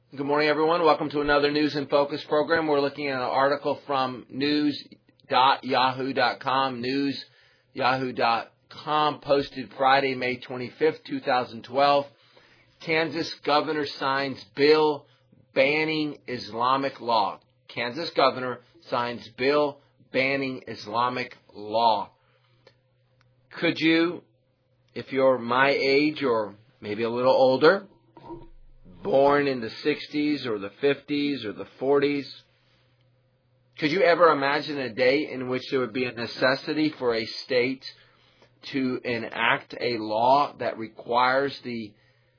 Good morning, everyone. Welcome to another News in Focus program. We're looking at an article from news.yahoo.com, news.yahoo.com, posted Friday, May 25th, 2012. Kansas governor signs bill banning Islamic law. Kansas governor signs bill banning Islamic law. Could you, if you're my age or maybe a little older, born in the 60s or the 50s or the 40s, could you ever imagine a day in which there would be a necessity for a state to enact a law that requires the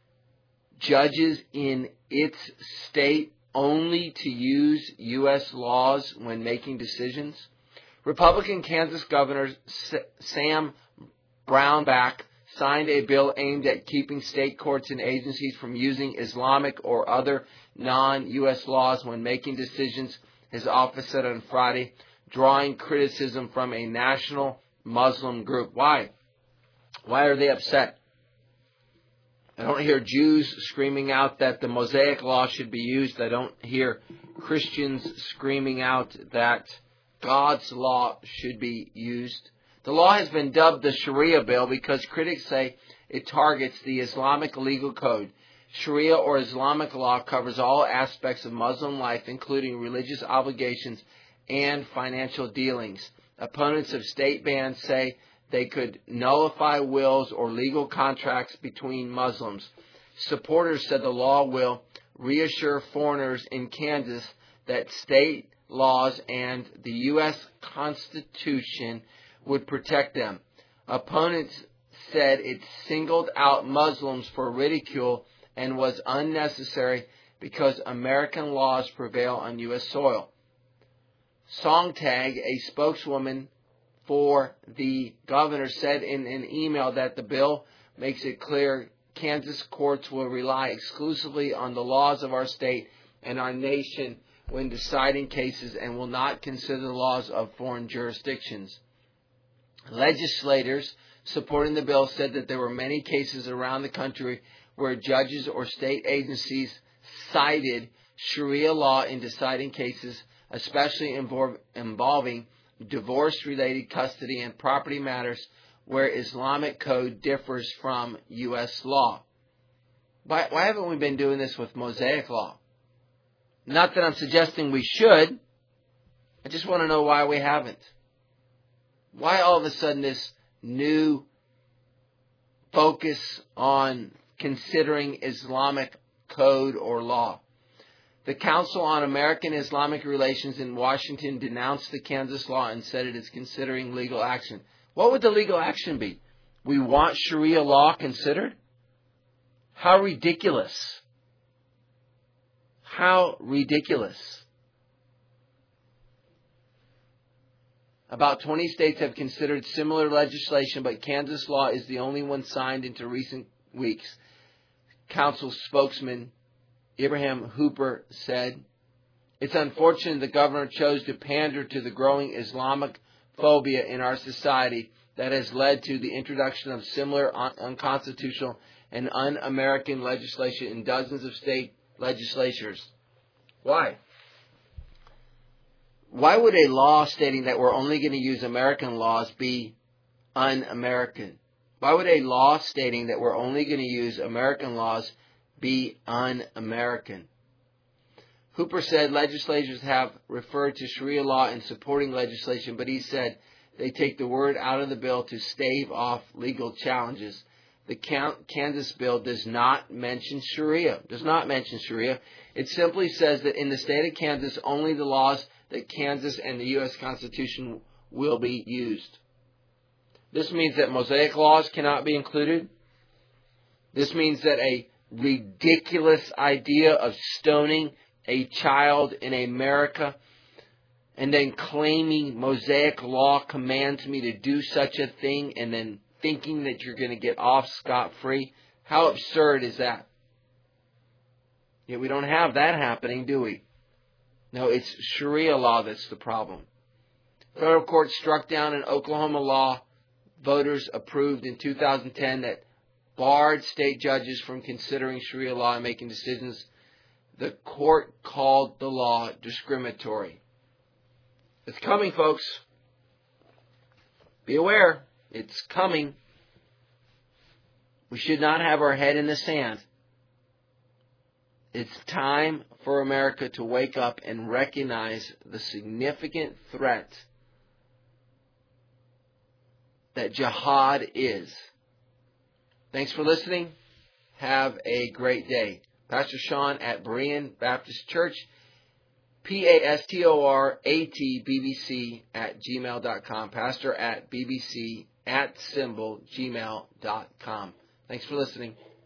judges in its state only to use U.S. laws when making decisions? Republican Kansas Governor Sam Brownback signed a bill aimed at keeping state courts and agencies from using Islamic or other non-U.S. laws when making decisions, his office said on Friday, drawing criticism from a national Muslim group. Why? Why are they upset? I don't hear Jews screaming out that the Mosaic Law should be used. I don't hear Christians screaming out that God's law should be used. The law has been dubbed the Sharia bill because critics say it targets the Islamic legal code. Sharia or Islamic law covers all aspects of Muslim life, including religious obligations and financial dealings. Opponents of state bans say they could nullify wills or legal contracts between Muslims. Supporters said the law will reassure foreigners in Kansas that state laws and the U.S. Constitution would protect them. Opponents said it singled out Muslims for ridicule and was unnecessary because American laws prevail on U.S. soil. Songtag, a spokeswoman for the governor, said in an email that the bill makes it clear Kansas courts will rely exclusively on the laws of our state and our nation when deciding cases and will not consider the laws of foreign jurisdictions. Legislators supporting the bill said that there were many cases around the country where judges or state agencies cited Sharia law in deciding cases, especially involving divorce-related custody and property matters where Islamic code differs from U.S. law. Why haven't we been doing this with Mosaic law? Not that I'm suggesting we should. I just want to know why we haven't. Why all of a sudden this new focus on considering Islamic code or law? The Council on American Islamic Relations in Washington denounced the Kansas law and said it is considering legal action. What would the legal action be? We want Sharia law considered? How ridiculous. How ridiculous. About 20 states have considered similar legislation, but Kansas law is the only one signed into recent weeks. Council spokesman Ibrahim Hooper said, "It's unfortunate the governor chose to pander to the growing Islamic phobia in our society that has led to the introduction of similar unconstitutional and un-American legislation in dozens of state legislatures." Why? Why would a law stating that we're only going to use American laws be un-American? Why would a law stating that we're only going to use American laws be un-American? Hooper said legislators have referred to Sharia law in supporting legislation, but he said they take the word out of the bill to stave off legal challenges. The Kansas bill does not mention Sharia. It simply says that in the state of Kansas, only the laws that Kansas and the U.S. Constitution will be used. This means that Mosaic laws cannot be included. This means that a ridiculous idea of stoning a child in America and then claiming Mosaic law commands me to do such a thing and then thinking that you're going to get off scot-free. How absurd is that? Yet we don't have that happening, do we? No, it's Sharia law that's the problem. Federal court struck down an Oklahoma law voters approved in 2010 that barred state judges from considering Sharia law and making decisions the court called the law discriminatory. It's coming, folks. Be aware. It's coming. We should not have our head in the sand. It's time for America to wake up and recognize the significant threat that jihad is. Thanks for listening. Have a great day. Pastor Sean at Berean Baptist Church, pastoratbbc@gmail.com. Pastor at bbc@gmail.com. Thanks for listening.